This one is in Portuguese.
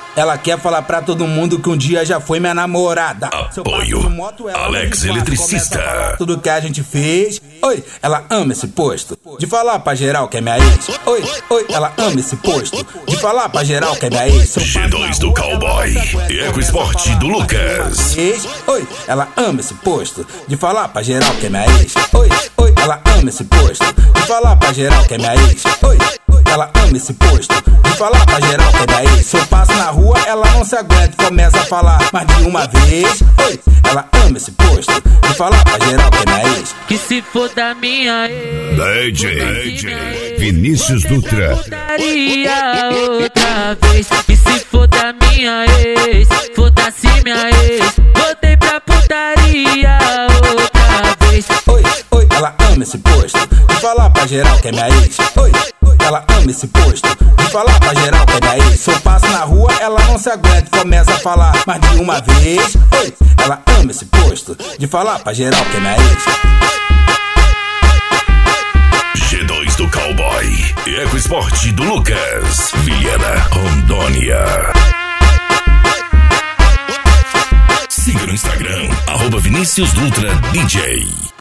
Ela quer falar pra todo mundo que um dia já foi minha namorada. Apoio Alex Eletricista. Tudo que a gente fez. Oi, ela ama esse posto de falar pra geral que é minha ex. Oi, ela ama esse posto de falar pra geral que é minha ex. G2 do Cowboy e EcoSport do Lucas. Oi, ela ama esse posto de falar pra geral que é minha ex. Oi, ela ama esse posto de falar pra geral que é minha ex. Oi, ela ama esse posto de falar pra geral que é minha ex. Se eu passo na rua, ela não se aguenta e começa a falar mais de uma vez. Oi, ela ama esse posto de falar pra geral que é minha ex. Que se for da minha ex, DJ Vinícius Dutra. Putaria outra vez. Que se for da minha ex, foda-se minha ex. Voltei pra putaria outra vez. Oi, ela ama esse posto de falar pra geral que é minha ex. Oi, ela ama esse posto de falar pra geral que é minha ex. Se eu passo na rua, ela não se aguenta e começa a falar mais de uma vez. Oi, ela ama esse posto de falar pra geral que é minha ex. G2 do Cowboy e EcoSport do Lucas, Vilhena, Rondônia. Siga no Instagram, @Vinícius Dutra DJ.